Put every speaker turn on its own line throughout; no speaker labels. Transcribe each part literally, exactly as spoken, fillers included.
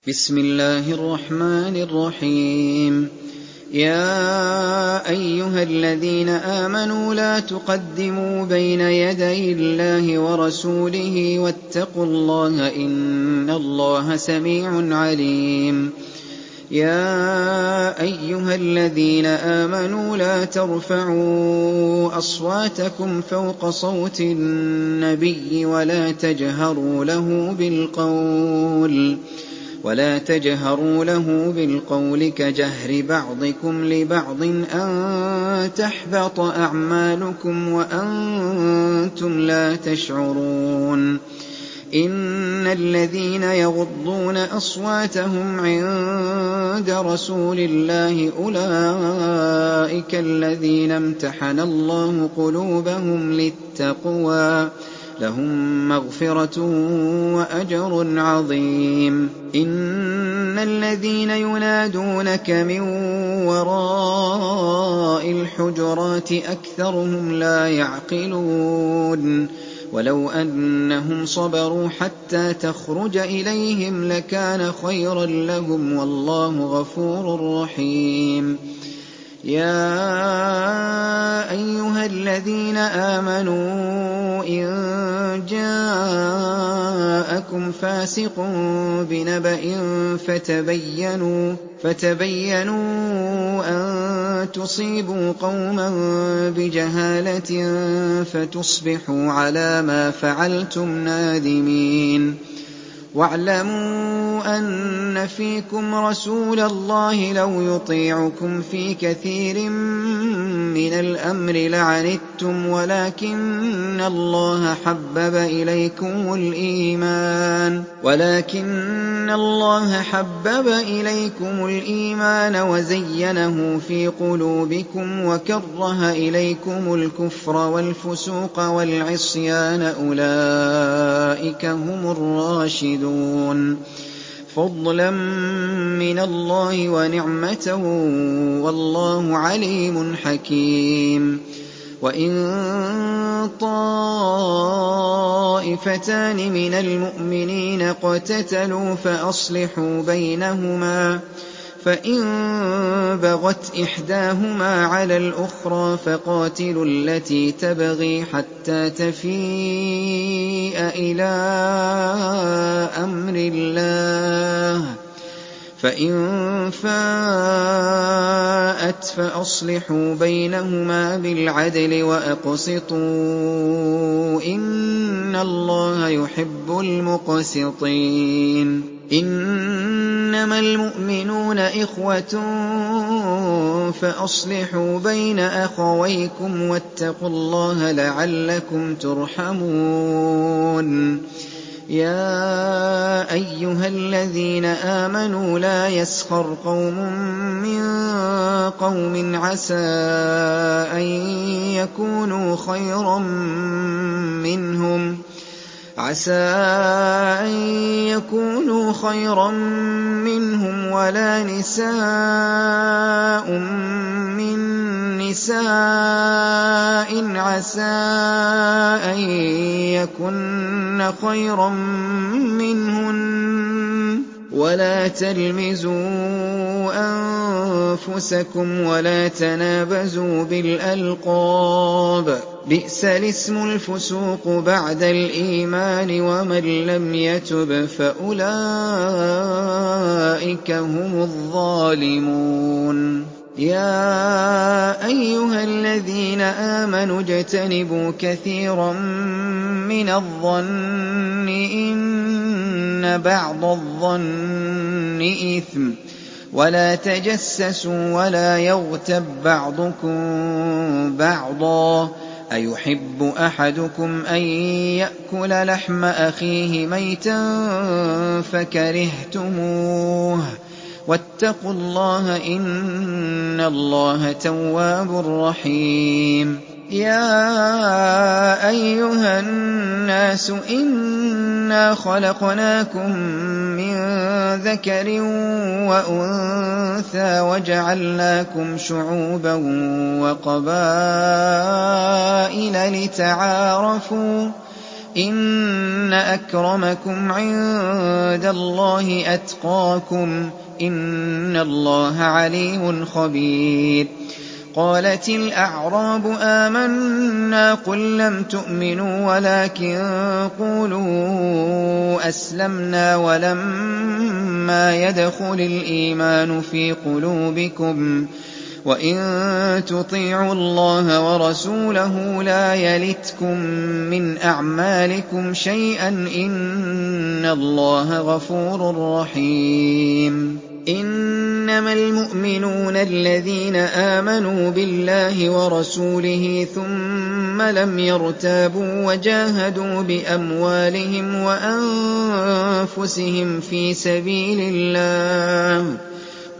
بسم الله الرحمن الرحيم. يا أيها الذين آمنوا لا تقدموا بين يدي الله ورسوله واتقوا الله إن الله سميع عليم. يا أيها الذين آمنوا لا ترفعوا أصواتكم فوق صوت النبي ولا تجهروا له بالقول ولا تجهروا له بالقول كجهر بعضكم لبعض أن تحبط أعمالكم وأنتم لا تشعرون. إن الذين يغضون أصواتهم عند رسول الله أولئك الذين امتحن الله قلوبهم للتقوى لهم مغفرة وأجر عظيم. إن الذين ينادونك من وراء الحجرات أكثرهم لا يعقلون. ولو أنهم صبروا حتى تخرج إليهم لكان خيرا لهم والله غفور رحيم. يا أيها الذين آمنوا إن جاءكم فاسق بنبأ فتبينوا, فتبينوا أن تصيبوا قوما بجهالة فتصبحوا على ما فعلتم نادمين. واعلموا أن فيكم رسول الله لو يطيعكم في كثير من الأمر لعنتم ولكن الله حبب إليكم الإيمان ولكن الله حبب إليكم الإيمان وزينه في قلوبكم وكره إليكم الكفر والفسوق والعصيان أولئك هم الراشدون فضلا من الله ونعمته والله عليم حكيم. وإن طائفتان من المؤمنين اقتتلوا فأصلحوا بينهما فإن بغت إحداهما على الأخرى فقاتلوا التي تبغي حتى تفيء إلى أمر الله فإن فاءت فأصلحوا بينهما بالعدل وأقسطوا إن الله يحب المقسطين. إنما المؤمنون إخوة فأصلحوا بين أخويكم واتقوا الله لعلكم ترحمون. يا أيها الذين آمنوا لا يسخر قوم من قوم عسى أن يكونوا خيرا منهم عسى أن يكونوا خيرا منهم ولا نساء من نساء عسى أن يكن خيرا منهن ولا تلمزوا أنفسكم ولا تنابزوا بالألقاب بئس الاسم الفسوق بعد الإيمان ومن لم يتب فأولئك هم الظالمون. يا أيها الذين آمنوا اجتنبوا كثيرا من الظن إن بعض الظن إثم ولا تجسسوا ولا يغتب بعضكم بعضا أيحب أحدكم أن يأكل لحم أخيه ميتا فكرهتموه واتقوا الله إن الله تواب رحيم. يا أيها الناس إنا خلقناكم من ذكر وأنثى وجعلناكم شعوبا وقبائل لتعارفوا إِنَّ أَكْرَمَكُمْ عِندَ اللَّهِ أَتْقَاكُمْ ۚ إِنَّ اللَّهَ عَلِيمٌ خَبِيرٌ قَالَتِ الْأَعْرَابُ آمَنَّا ۖ قُل لَّمْ تُؤْمِنُوا وَلَٰكِن قُولُوا أَسْلَمْنَا وَلَمَّا يَدْخُلِ الْإِيمَانُ فِي قُلُوبِكُمْ ۖ وَإِن تُطِيعُوا اللَّهَ وَرَسُولَهُ لَا يَلِتْكُم مِّنْ أَعْمَالِكُمْ شَيْئًا ۚ إِنَّ اللَّهَ غَفُورٌ رَّحِيمٌ إِنَّمَا الْمُؤْمِنُونَ الَّذِينَ آمَنُوا بِاللَّهِ وَرَسُولِهِ ثُمَّ لَمْ يَرْتَابُوا وَجَاهَدُوا بِأَمْوَالِهِمْ وَأَنفُسِهِمْ فِي سَبِيلِ اللَّهِ ۚ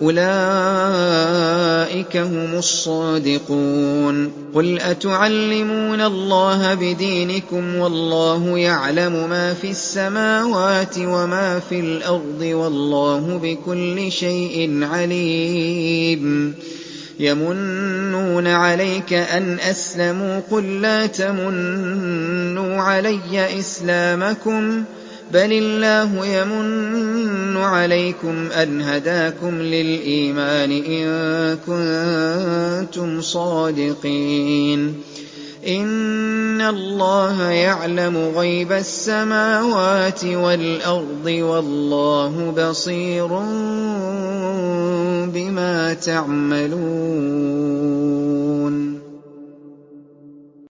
أُولَٰئِكَ هُمُ الصَّادِقُونَ قُلْ أَتُعَلِّمُونَ اللَّهَ بِدِينِكُمْ وَاللَّهُ يَعْلَمُ مَا فِي السَّمَاوَاتِ وَمَا فِي الْأَرْضِ ۚ وَاللَّهُ بِكُلِّ شَيْءٍ عَلِيمٌ يَمُنُّونَ عَلَيْكَ أَنْ أَسْلَمُوا ۖ قُل لَّا تَمُنُّوا عَلَيَّ إِسْلَامَكُم ۖ بَلِ اللَّهُ يَمُنُّ عَلَيْكُمْ أَنْ هَدَاكُمْ لِلْإِيمَانِ إِن كُنتُمْ صَادِقِينَ إِنَّ اللَّهَ يَعْلَمُ غَيْبَ السَّمَاوَاتِ وَالْأَرْضِ ۚ وَاللَّهُ بَصِيرٌ بِمَا تَعْمَلُونَ